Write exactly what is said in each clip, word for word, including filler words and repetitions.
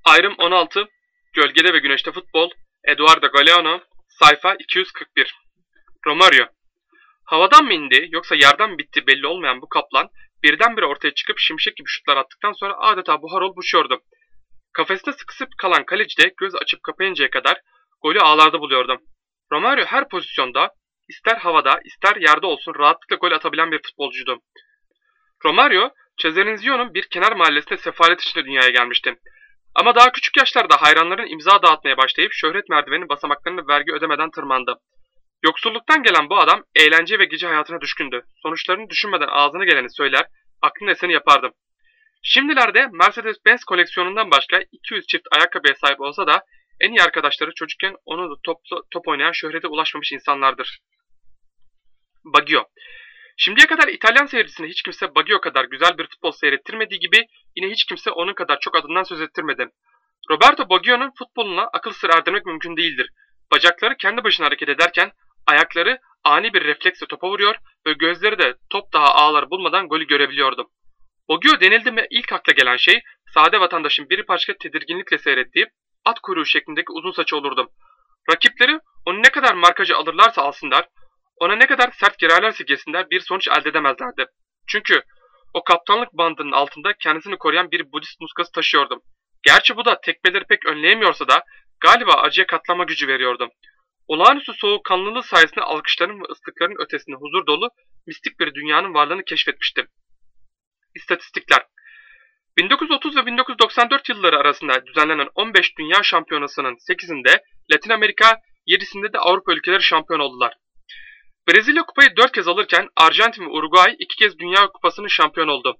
Ayrım on altı, Gölgede ve Güneşte Futbol, Eduardo Galeano, sayfa iki yüz kırk bir. Romario. Havadan mı indi yoksa yerden mi bitti belli olmayan bu kaplan birdenbire ortaya çıkıp şimşek gibi şutlar attıktan sonra adeta buhar olup uçuyordu. Kafeste sıkışıp kalan kaleci de göz açıp kapayıncaya kadar golü ağlarda buluyordu. Romario her pozisyonda ister havada ister yerde olsun rahatlıkla gol atabilen bir futbolcuydu. Romario, Cesarezio'nun bir kenar mahallesinde sefalet içinde dünyaya gelmişti. Ama daha küçük yaşlarda hayranların imza dağıtmaya başlayıp şöhret merdiveninin basamaklarını vergi ödemeden tırmandı. Yoksulluktan gelen bu adam eğlence ve gece hayatına düşkündü. Sonuçlarını düşünmeden ağzına geleni söyler, aklına eseni yapardı. Şimdilerde Mercedes-Benz koleksiyonundan başka iki yüz çift ayakkabıya sahip olsa da en iyi arkadaşları çocukken onu da top, top oynayan şöhrete ulaşmamış insanlardır. Baggio. Şimdiye kadar İtalyan seyircisine hiç kimse Baggio kadar güzel bir futbol seyrettirmediği gibi yine hiç kimse onun kadar çok adından söz ettirmedi. Roberto Baggio'nun futboluna akıl sır erdirmek mümkün değildir. Bacakları kendi başına hareket ederken ayakları ani bir refleksle topa vuruyor ve gözleri de top daha ağlar bulmadan golü görebiliyordu. Baggio denildi mi ilk akla gelen şey sade vatandaşın bir parça tedirginlikle seyrettiği at kuyruğu şeklindeki uzun saçı olurdu. Rakipleri onu ne kadar markacı alırlarsa alsınlar, ona ne kadar sert girerlerse girsinler bir sonuç elde edemezlerdi. Çünkü o kaptanlık bandının altında kendisini koruyan bir Budist muskası taşıyordu. Gerçi bu da tekmeleri pek önleyemiyorsa da galiba acıya katlanma gücü veriyordu. Olağanüstü soğukkanlılığı sayesinde alkışların ve ıslıkların ötesinde huzur dolu mistik bir dünyanın varlığını keşfetmişti. İstatistikler. bin dokuz yüz otuz ve bin dokuz yüz doksan dört yılları arasında düzenlenen on beş Dünya Şampiyonası'nın sekizinde Latin Amerika, yedisinde de Avrupa ülkeleri şampiyon oldular. Brezilya kupayı dört kez alırken Arjantin ve Uruguay iki kez Dünya Kupası'nın şampiyon oldu.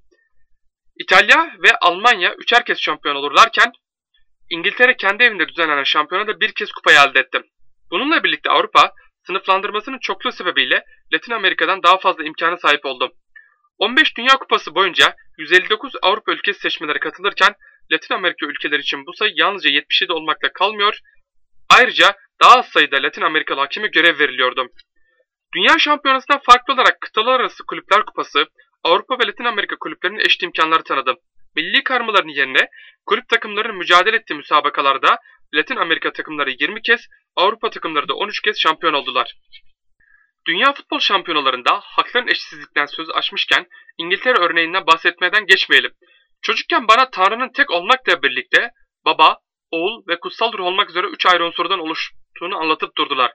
İtalya ve Almanya üçer kez şampiyon olurlarken İngiltere kendi evinde düzenlenen şampiyonada bir kez kupayı elde etti. Bununla birlikte Avrupa sınıflandırmasının çokluğu sebebiyle Latin Amerika'dan daha fazla imkana sahip oldu. on beş Dünya Kupası boyunca yüz elli dokuz Avrupa ülkesi seçmelere katılırken Latin Amerika ülkeleri için bu sayı yalnızca yetmiş yedi olmakla kalmıyor. Ayrıca daha az sayıda Latin Amerikalı hakeme görev veriliyordu. Dünya Şampiyonası'ndan farklı olarak kıtalar arası kulüpler kupası Avrupa ve Latin Amerika kulüplerinin eşit imkanları tanıdı. Milli karmaların yerine kulüp takımlarının mücadele ettiği müsabakalarda Latin Amerika takımları yirmi kez, Avrupa takımları da on üç kez şampiyon oldular. Dünya futbol şampiyonalarında hakların eşitsizlikten söz açmışken İngiltere örneğinden bahsetmeden geçmeyelim. Çocukken bana Tanrı'nın tek olmakla birlikte baba, oğul ve kutsal ruh olmak üzere üç ayrı unsurdan oluştuğunu anlatıp durdular.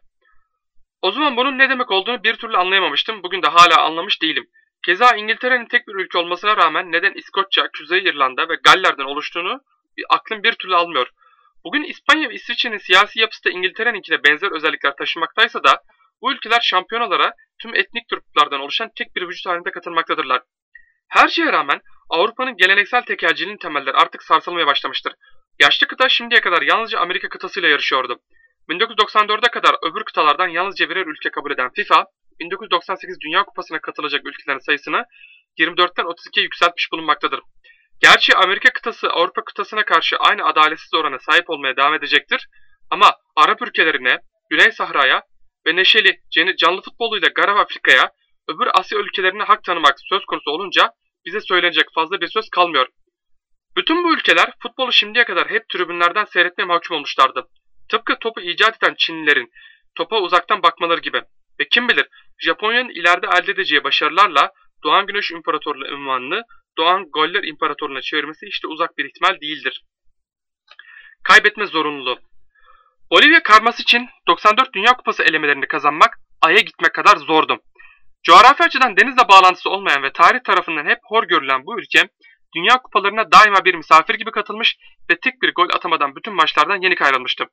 O zaman bunun ne demek olduğunu bir türlü anlayamamıştım. Bugün de hala anlamış değilim. Keza İngiltere'nin tek bir ülke olmasına rağmen neden İskoçya, Kuzey İrlanda ve Galler'den oluştuğunu aklım bir türlü almıyor. Bugün İspanya ve İsviçre'nin siyasi yapısı da İngiltere'ninkine benzer özellikler taşımaktaysa da bu ülkeler şampiyonalara tüm etnik gruplardan oluşan tek bir vücut halinde katılmaktadırlar. Her şeye rağmen Avrupa'nın geleneksel tekelciliğinin temelleri artık sarsılmaya başlamıştır. Yaşlı kıta şimdiye kadar yalnızca Amerika kıtasıyla yarışıyordu. bin dokuz yüz doksan dörde kadar öbür kıtalardan yalnızca birer ülke kabul eden FIFA, bin dokuz yüz doksan sekiz Dünya Kupası'na katılacak ülkelerin sayısını yirmi dörtten otuz ikiye yükseltmiş bulunmaktadır. Gerçi Amerika kıtası Avrupa kıtasına karşı aynı adaletsiz orana sahip olmaya devam edecektir ama Arap ülkelerine, Güney Sahra'ya ve neşeli canlı futboluyla Garip Afrika'ya, öbür Asya ülkelerine hak tanımak söz konusu olunca bize söylenecek fazla bir söz kalmıyor. Bütün bu ülkeler futbolu şimdiye kadar hep tribünlerden seyretmeye mahkum olmuşlardı. Tıpkı topu icat eden Çinlilerin topa uzaktan bakmaları gibi. Ve kim bilir Japonya'nın ileride elde edeceği başarılarla Doğan Güneş İmparatorluğu unvanını Doğan Goller İmparatorluğu'na çevirmesi işte uzak bir ihtimal değildir. Kaybetme zorunluluğu. Bolivya karması için doksan dört Dünya Kupası elemelerini kazanmak Ay'a gitmek kadar zordu. Coğrafi açıdan denizle bağlantısı olmayan ve tarih tarafından hep hor görülen bu ülke Dünya Kupalarına daima bir misafir gibi katılmış ve tek bir gol atamadan bütün maçlardan yenik ayrılmıştı.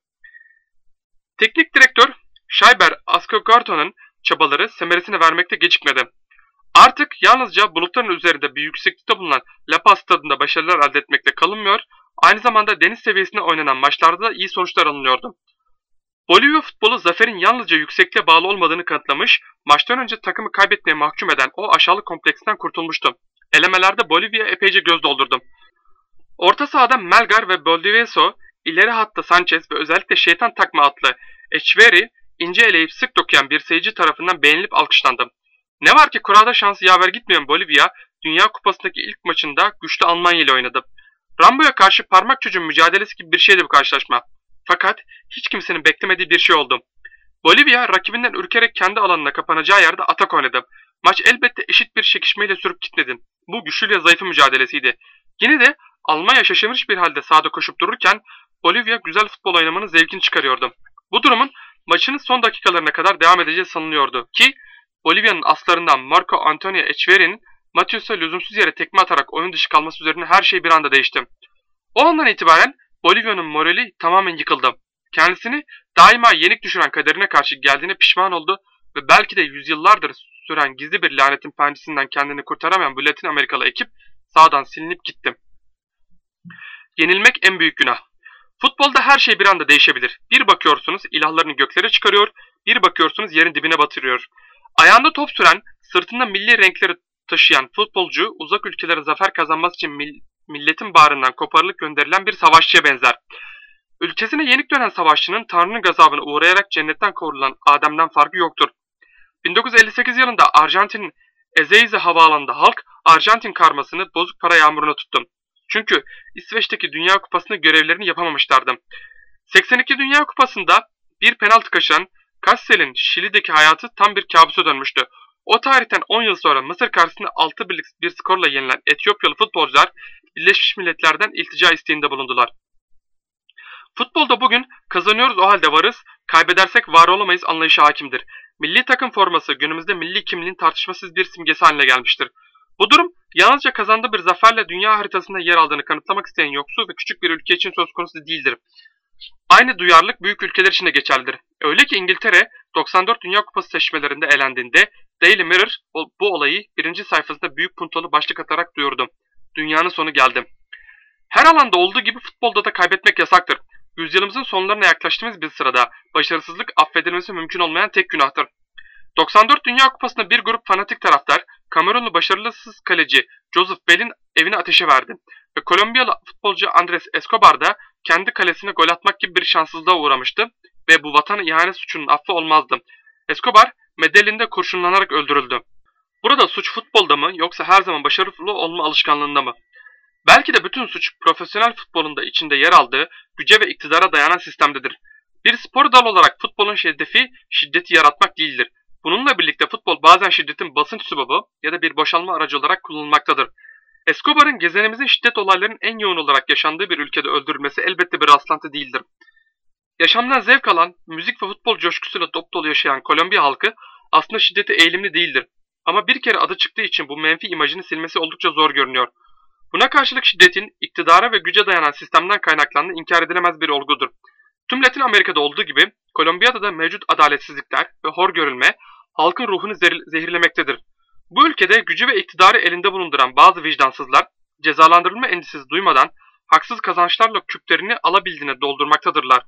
Teknik direktör Şayber Ascogarto'nun çabaları semeresini vermekte gecikmedi. Artık yalnızca bulutların üzerinde bir yükseklikte bulunan La Paz stadında başarılar elde etmekle kalınmıyor, aynı zamanda deniz seviyesinde oynanan maçlarda da iyi sonuçlar alınıyordu. Bolivya futbolu zaferin yalnızca yüksekliğe bağlı olmadığını kanıtlamış, maçtan önce takımı kaybetmeye mahkum eden o aşağılık kompleksinden kurtulmuştu. Elemelerde Bolivya epeyce göz doldurdu. Orta sahada Melgar ve Valdivieso, ileri hatta Sanchez ve özellikle Şeytan Takma adlı Echeverri ince eleyip sık dokuyan bir seyirci tarafından beğenilip alkışlandı. Ne var ki kurada şansı yaver gitmeyen Bolivya, Dünya Kupası'ndaki ilk maçında güçlü Almanya ile oynadı. Rambo'ya karşı parmak çocuğun mücadelesi gibi bir şeydi bu karşılaşma. Fakat hiç kimsenin beklemediği bir şey oldu. Bolivya rakibinden ürkerek kendi alanına kapanacağı yerde atak oynadı. Maç elbette eşit bir çekişmeyle sürüp gitmedi. Bu güçlüyle zayıfın mücadelesiydi. Yine de Almanya şaşırmış bir halde sahada koşup dururken Bolivya güzel futbol oynamanın zevkini çıkarıyordu. Bu durumun maçın son dakikalarına kadar devam edeceği sanılıyordu ki Bolivya'nın aslarından Marco Antonio Echeverri'nin Matius'a lüzumsuz yere tekme atarak oyun dışı kalması üzerine her şey bir anda değişti. O andan itibaren Bolivya'nın morali tamamen yıkıldı. Kendisini daima yenik düşüren kaderine karşı geldiğine pişman oldu ve belki de yüzyıllardır süren gizli bir lanetin pençesinden kendini kurtaramayan bu Latin Amerikalı ekip sahadan silinip gitti. Yenilmek en büyük günah. Futbolda her şey bir anda değişebilir. Bir bakıyorsunuz ilahlarını göklere çıkarıyor, bir bakıyorsunuz yerin dibine batırıyor. Ayağında top süren, sırtında milli renkleri taşıyan futbolcu uzak ülkelere zafer kazanması için mil milletin bağrından koparılıp gönderilen bir savaşçıya benzer. Ülkesine yenik dönen savaşçının Tanrı'nın gazabına uğrayarak cennetten kovulan Adem'den farkı yoktur. bin dokuz yüz elli sekiz yılında Arjantin'in Ezeiza havaalanında halk Arjantin karmasını bozuk para yağmuruna tuttu. Çünkü İsveç'teki Dünya Kupası'nda görevlerini yapamamışlardı. seksen iki Dünya Kupası'nda bir penaltı kaçıran Kassel'in Şili'deki hayatı tam bir kabusa dönmüştü. O tarihten on yıl sonra Mısır karşısında altı birlik bir skorla yenilen Etiyopyalı futbolcular Birleşmiş Milletler'den iltica isteğinde bulundular. Futbolda bugün kazanıyoruz o halde varız, kaybedersek var olamayız anlayışı hakimdir. Milli takım forması günümüzde milli kimliğin tartışmasız bir simgesi haline gelmiştir. Bu durum yalnızca kazandığı bir zaferle dünya haritasında yer aldığını kanıtlamak isteyen yoksul ve küçük bir ülke için söz konusu değildir. Aynı duyarlılık büyük ülkeler için de geçerlidir. Öyle ki İngiltere doksan dört Dünya Kupası seçmelerinde elendiğinde Daily Mirror bu olayı birinci sayfasında büyük puntolu başlık atarak duyurdu. Dünyanın sonu geldi. Her alanda olduğu gibi futbolda da kaybetmek yasaktır. Yüzyılımızın sonlarına yaklaştığımız bir sırada başarısızlık affedilmesi mümkün olmayan tek günahtır. doksan dört Dünya Kupası'nda bir grup fanatik taraftar Kamerunlu başarısız kaleci Joseph Bell'in evini ateşe verdi ve Kolombiyalı futbolcu Andres Escobar da kendi kalesine gol atmak gibi bir şanssızlığa uğramıştı ve bu vatan ihanet suçunun affı olmazdı. Escobar Medellín'de kurşunlanarak öldürüldü. Burada suç futbolda mı yoksa her zaman başarılı olma alışkanlığında mı? Belki de bütün suç profesyonel futbolun da içinde yer aldığı güce ve iktidara dayanan sistemdedir. Bir spor dalı olarak futbolun hedefi şiddeti yaratmak değildir. Bununla birlikte futbol bazen şiddetin basınç sübabı ya da bir boşalma aracı olarak kullanılmaktadır. Escobar'ın gezenimizin şiddet olaylarının en yoğun olarak yaşandığı bir ülkede öldürülmesi elbette bir rastlantı değildir. Yaşamdan zevk alan, müzik ve futbol coşkusuyla dop dolu yaşayan Kolombiya halkı aslında şiddete eğilimli değildir. Ama bir kere adı çıktığı için bu menfi imajını silmesi oldukça zor görünüyor. Buna karşılık şiddetin iktidara ve güce dayanan sistemden kaynaklandığı inkar edilemez bir olgudur. Tüm Latin Amerika'da olduğu gibi Kolombiya'da da mevcut adaletsizlikler ve hor görülme halkın ruhunu zehirlemektedir. Bu ülkede gücü ve iktidarı elinde bulunduran bazı vicdansızlar cezalandırılma endişesi duymadan haksız kazançlarla küplerini alabildiğine doldurmaktadırlar.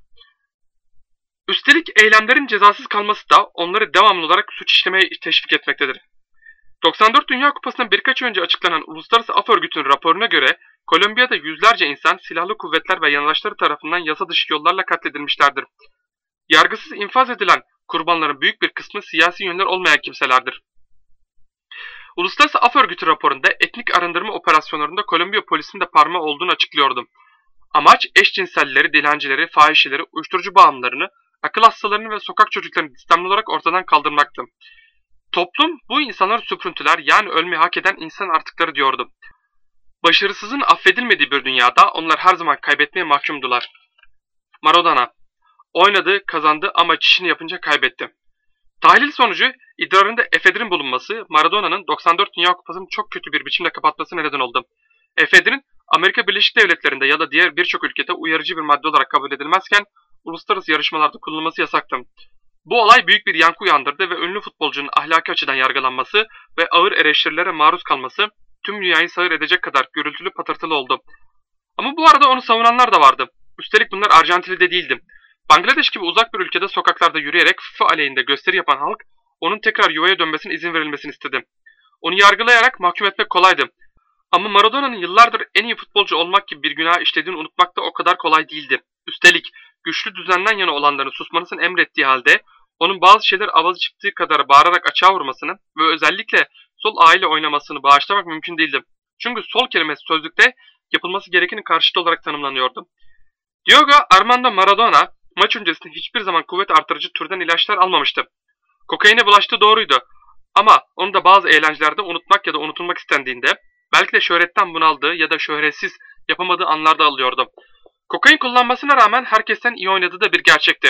Üstelik eylemlerin cezasız kalması da onları devamlı olarak suç işlemeye teşvik etmektedir. doksan dört Dünya Kupası'ndan birkaç önce açıklanan Uluslararası Af Örgütü'nün raporuna göre Kolombiya'da yüzlerce insan silahlı kuvvetler ve yandaşları tarafından yasa dışı yollarla katledilmişlerdir. Yargısız infaz edilen kurbanların büyük bir kısmı siyasi yönler olmayan kimselerdir. Uluslararası Af Örgütü raporunda etnik arındırma operasyonlarında Kolombiya polisinin de parmağı olduğunu açıklıyordu. Amaç eşcinselleri, dilencileri, fahişeleri, uyuşturucu bağımlılarını, akıl hastalarını ve sokak çocuklarını sistemli olarak ortadan kaldırmaktı. Toplum bu insanlar süprüntüler yani ölmeyi hak eden insan artıkları diyordu. Başarısızın affedilmediği bir dünyada onlar her zaman kaybetmeye mahkumdular. Maradona oynadı, kazandı ama çişini yapınca kaybetti. Tahlil sonucu idrarında efedrin bulunması Maradona'nın doksan dört Dünya Kupası'nı çok kötü bir biçimde kapatmasına neden oldu. Efedrin Amerika Birleşik Devletleri'nde ya da diğer birçok ülkede uyarıcı bir madde olarak kabul edilmezken uluslararası yarışmalarda kullanılması yasaktı. Bu olay büyük bir yankı uyandırdı ve ünlü futbolcunun ahlaki açıdan yargılanması ve ağır eleştirilere maruz kalması tüm dünyayı sağır edecek kadar gürültülü patırtılı oldu. Ama bu arada onu savunanlar da vardı. Üstelik bunlar Arjantin'de değildi. Bangladeş gibi uzak bir ülkede sokaklarda yürüyerek FIFA aleyhinde gösteri yapan halk onun tekrar yuvaya dönmesine izin verilmesini istedi. Onu yargılayarak mahkum etmek kolaydı. Ama Maradona'nın yıllardır en iyi futbolcu olmak gibi bir günah işlediğini unutmak da o kadar kolay değildi. Üstelik güçlü düzenden yana olanların susmasını emrettiği halde onun bazı şeyler avazı çıktığı kadar bağırarak açığa vurmasını ve özellikle sol aile oynamasını bağışlamak mümkün değildi. Çünkü sol kelimesi sözlükte yapılması gerekenin karşıtı olarak tanımlanıyordu. Diego Armando Maradona maç öncesinde hiçbir zaman kuvvet artırıcı türden ilaçlar almamıştı. Kokaine bulaştığı doğruydu ama onu da bazı eğlencelerde unutmak ya da unutulmak istendiğinde, belki de şöhretten bunaldığı ya da şöhretsiz yapamadığı anlarda alıyordu. Kokain kullanmasına rağmen herkesten iyi oynadığı da bir gerçekti.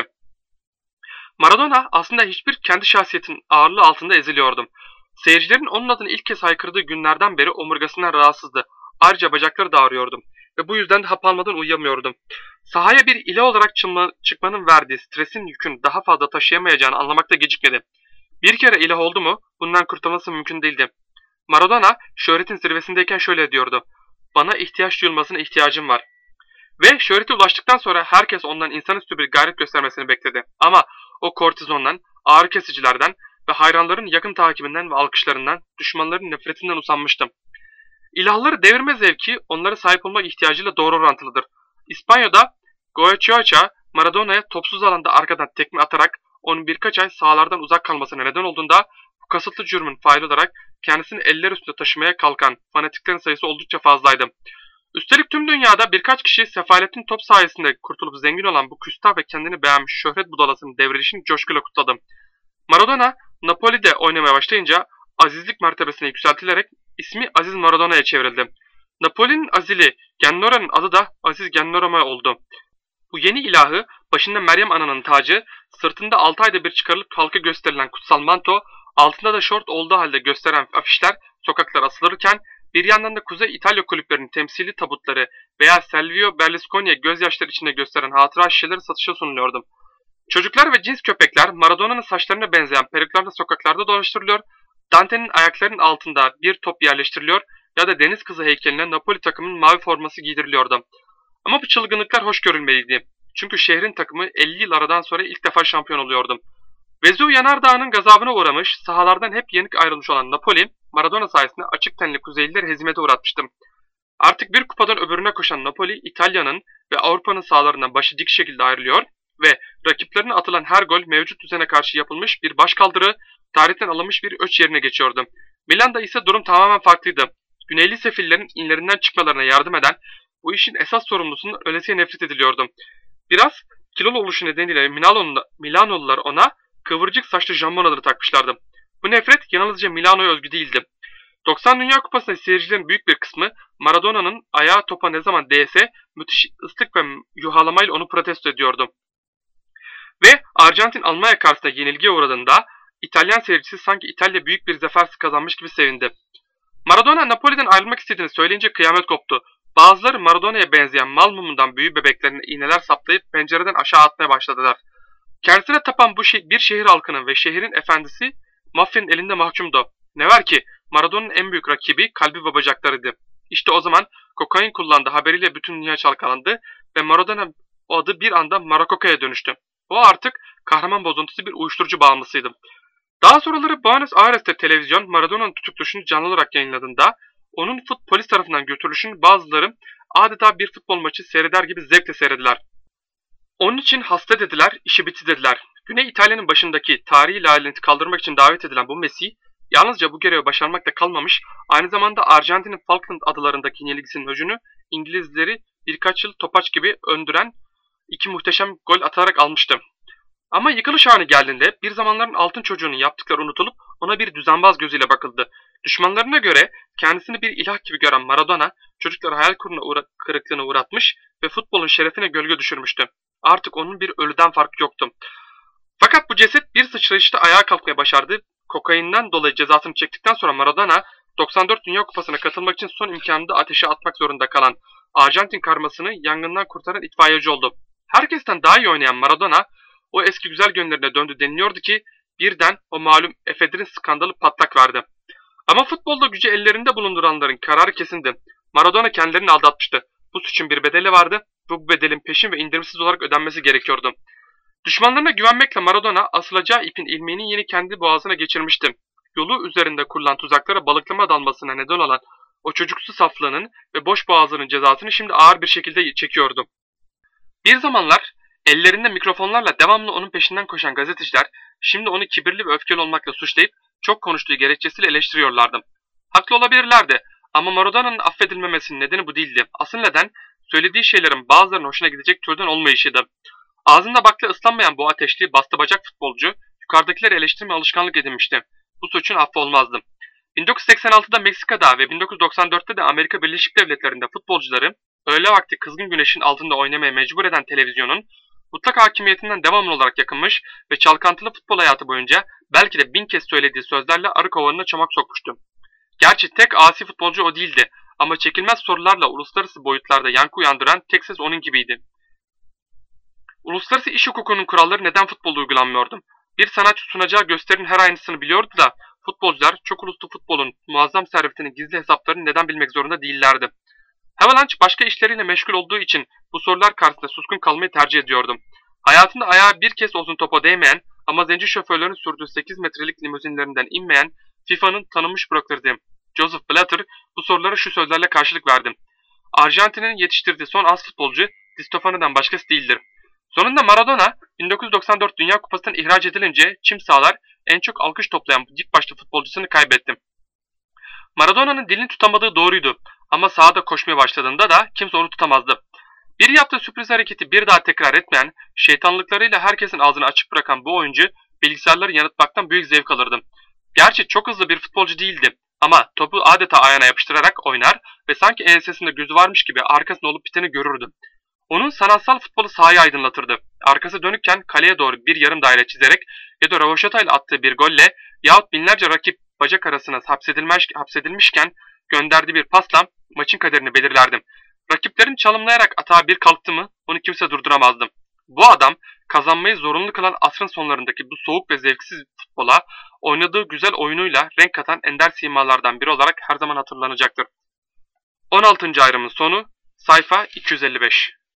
Maradona aslında hiçbir kendi şahsiyetin ağırlığı altında eziliyordu. Seyircilerin onun adını ilk kez haykırdığı günlerden beri omurgasından rahatsızdı. Ayrıca bacakları da ağrıyordu ve bu yüzden de hap almadan uyuyamıyordu. Sahaya bir ile olarak çıkma, çıkmanın verdiği stresin yükünü daha fazla taşıyamayacağını anlamakta gecikmedi. Bir kere ilah oldu mu bundan kurtulması mümkün değildi. Maradona şöhretin zirvesindeyken şöyle diyordu: "Bana ihtiyaç duyulmasına ihtiyacım var." Ve şöhrete ulaştıktan sonra herkes ondan insanüstü bir gayret göstermesini bekledi. Ama o kortizondan, ağrı kesicilerden ve hayranların yakın takibinden ve alkışlarından, düşmanların nefretinden usanmıştım. İlahları devirme zevki onlara sahip olmak ihtiyacıyla doğru orantılıdır. İspanya'da Goycochea Maradona'ya topsuz alanda arkadan tekme atarak onun birkaç ay sahalardan uzak kalmasına neden olduğunda, bu kasıtlı cürmün faili olarak kendisini eller üstünde taşımaya kalkan fanatiklerin sayısı oldukça fazlaydı. Üstelik tüm dünyada birkaç kişi sefaletin top sayesinde kurtulup zengin olan bu küstah ve kendini beğenmiş şöhret budalasının devrilişini coşkuyla kutladı. Maradona Napoli'de oynamaya başlayınca azizlik mertebesine yükseltilerek ismi Aziz Maradona'ya çevrildi. Napoli'nin azili Gennora'nın adı da Aziz Gennorama oldu. Bu yeni ilahı başında Meryem Ana'nın tacı, sırtında altı ayda bir çıkarılıp halka gösterilen kutsal manto, altında da şort olduğu halde gösteren afişler sokaklara asılırken, bir yandan da Kuzey İtalya kulüplerinin temsili tabutları veya Silvio Berlusconi'ye gözyaşları içinde gösteren hatıra şişeleri satışa sunuluyordu. Çocuklar ve cins köpekler Maradona'nın saçlarına benzeyen peruklarla sokaklarda dolaştırılıyor, Dante'nin ayaklarının altında bir top yerleştiriliyor ya da deniz kızı heykeline Napoli takımının mavi forması giydiriliyordu. Ama bu çılgınlıklar hoş görülmeliydi. Çünkü şehrin takımı elli yıl aradan sonra ilk defa şampiyon oluyordu. Vesuv yanardağının gazabına uğramış, sahalardan hep yenik ayrılmış olan Napoli, Maradona sayesinde açık tenli Kuzeylileri hezimete uğratmıştı. Artık bir kupadan öbürüne koşan Napoli, İtalya'nın ve Avrupa'nın sahalarından başı dik şekilde ayrılıyor ve rakiplerine atılan her gol mevcut düzene karşı yapılmış bir başkaldırı, tarihten alınmış bir öç yerine geçiyordu. Milan'da ise durum tamamen farklıydı. Güneyli sefillerin inlerinden çıkmalarına yardım eden bu işin esas sorumlusunun ölesiye nefret ediliyordu. Biraz kilolu oluşu nedeniyle Milanolular ona kıvırcık saçlı jambon adını takmışlardı. Bu nefret yalnızca Milano'ya özgü değildi. doksan Dünya Kupası'nda seyircilerin büyük bir kısmı Maradona'nın ayağı topa ne zaman değse müthiş ıslık ve yuhalamayla onu protesto ediyordu. Ve Arjantin Almanya karşısında yenilgiye uğradığında İtalyan seyircisi sanki İtalya büyük bir zafer kazanmış gibi sevindi. Maradona Napoli'den ayrılmak istediğini söyleyince kıyamet koptu. Bazıları Maradona'ya benzeyen mal mumundan büyü bebeklerine iğneler saplayıp pencereden aşağı atmaya başladılar. Kendisine tapan bu şey, bir şehir halkının ve şehrin efendisi mafyanın elinde mahkumdu. Ne var ki Maradona'nın en büyük rakibi kalbi ve bacaklarıydı. İşte o zaman kokain kullandığı haberiyle bütün dünya çalkalandı ve Maradona o adı bir anda Maracoca'ya dönüştü. O artık kahraman bozuntusu bir uyuşturucu bağımlısıydı. Daha sonraları Buenos Aires'te televizyon Maradona'nın tutukluğunu canlı olarak yayınladığında onun fut polis tarafından götürülüşünü bazıları adeta bir futbol maçı seyreder gibi zevkle seyrediler. Onun için hasta dediler, işi bitti dediler. Güney İtalya'nın başındaki tarihi lalenti kaldırmak için davet edilen bu Messi, yalnızca bu görevi başarmakla kalmamış, aynı zamanda Arjantin'in Falkland adalarındaki yenilgisinin öcünü İngilizleri birkaç yıl topaç gibi öndüren iki muhteşem gol atarak almıştı. Ama yıkılış anı geldiğinde bir zamanların altın çocuğunun yaptıkları unutulup ona bir düzenbaz gözüyle bakıldı. Düşmanlarına göre kendisini bir ilah gibi gören Maradona çocukları hayal uğra kırıklığına uğratmış ve futbolun şerefine gölge düşürmüştü. Artık onun bir ölüden farkı yoktu. Fakat bu ceset bir sıçrayışta ayağa kalkmaya başardı. Kokainden dolayı cezasını çektikten sonra Maradona doksan dört Dünya Kupası'na katılmak için son imkanını da ateşe atmak zorunda kalan Arjantin karmasını yangından kurtaran itfaiyeci oldu. Herkesten daha iyi oynayan Maradona o eski güzel günlerine döndü deniliyordu ki birden o malum Efedrin skandalı patlak verdi. Ama futbolda gücü ellerinde bulunduranların kararı kesindi. Maradona kendilerini aldatmıştı. Bu suçun bir bedeli vardı ve bu bedelin peşin ve indirimsiz olarak ödenmesi gerekiyordu. Düşmanlarına güvenmekle Maradona asılacağı ipin ilmeğini yeni kendi boğazına geçirmişti. Yolu üzerinde kurulan tuzaklara balıklama dalmasına neden olan o çocuksu saflığının ve boş boğazının cezasını şimdi ağır bir şekilde çekiyordu. Bir zamanlar ellerinde mikrofonlarla devamlı onun peşinden koşan gazeteciler şimdi onu kibirli ve öfkeli olmakla suçlayıp çok konuştuğu gerekçesiyle eleştiriyorlardı. Haklı olabilirlerdi Ama Maradona'nın affedilmemesinin nedeni bu değildi. Asıl neden söylediği şeylerin bazılarının hoşuna gidecek türden olmayışıydı. Ağzında bakla ıslanmayan bu ateşli, bastı bacak futbolcu yukarıdakileri eleştirme alışkanlık edinmişti. Bu suçun affı olmazdı. bin dokuz yüz seksen altıda Meksika'da ve bin dokuz yüz doksan dörtte de Amerika Birleşik Devletleri'nde futbolcuları öğle vakti kızgın güneşin altında oynamaya mecbur eden televizyonun mutlak hakimiyetinden devamlı olarak yakınmış ve çalkantılı futbol hayatı boyunca belki de bin kez söylediği sözlerle arı kovanına çomak sokmuştu. Gerçi tek asi futbolcu o değildi ama çekilmez sorularla uluslararası boyutlarda yankı uyandıran tek ses onun gibiydi. Uluslararası iş hukukunun kuralları neden futbolda uygulanmıyordu? Bir sanatçı sunacağı gösterinin her aynısını biliyordu da futbolcular çok uluslu futbolun muazzam servetinin gizli hesaplarını neden bilmek zorunda değillerdi. Havelanche başka işleriyle meşgul olduğu için bu sorular karşısında suskun kalmayı tercih ediyordu. Hayatında ayağı bir kez uzun topa değmeyen ama zenci şoförlerin sürdüğü sekiz metrelik limuzinlerinden inmeyen FIFA'nın tanınmış bürokratı Joseph Blatter bu sorulara şu sözlerle karşılık verdi. Arjantin'in yetiştirdiği son az futbolcu Di Stefano'dan başkası değildir. Sonunda Maradona bin dokuz yüz doksan dört Dünya Kupası'ndan ihraç edilince çim sahalar en çok alkış toplayan dik başlı futbolcusunu kaybetti. Maradona'nın dilini tutamadığı doğruydu ama sahada koşmaya başladığında da kimse onu tutamazdı. Bir yaptığı sürpriz hareketi bir daha tekrar etmeyen, şeytanlıklarıyla herkesin ağzını açık bırakan bu oyuncu bilgisayarları yanıltmaktan büyük zevk alırdı. Gerçi çok hızlı bir futbolcu değildi ama topu adeta ayağına yapıştırarak oynar ve sanki ensesinde gözü varmış gibi arkasında olup biteni görürdü. Onun sanatsal futbolu sahayı aydınlatırdı. Arkası dönükken kaleye doğru bir yarım daire çizerek ya da rövaşata ile attığı bir golle yahut binlerce rakip bacak arasına hapsedilmiş, hapsedilmişken gönderdiği bir pasla maçın kaderini belirlerdi. Rakiplerin çalımlayarak atağa bir kalktı mı onu kimse durduramazdı. Bu adam kazanmayı zorunlu kılan asrın sonlarındaki bu soğuk ve zevksiz futbola oynadığı güzel oyunuyla renk katan ender simalardan biri olarak her zaman hatırlanacaktır. on altıncı ayrımın sonu sayfa iki yüz elli beş.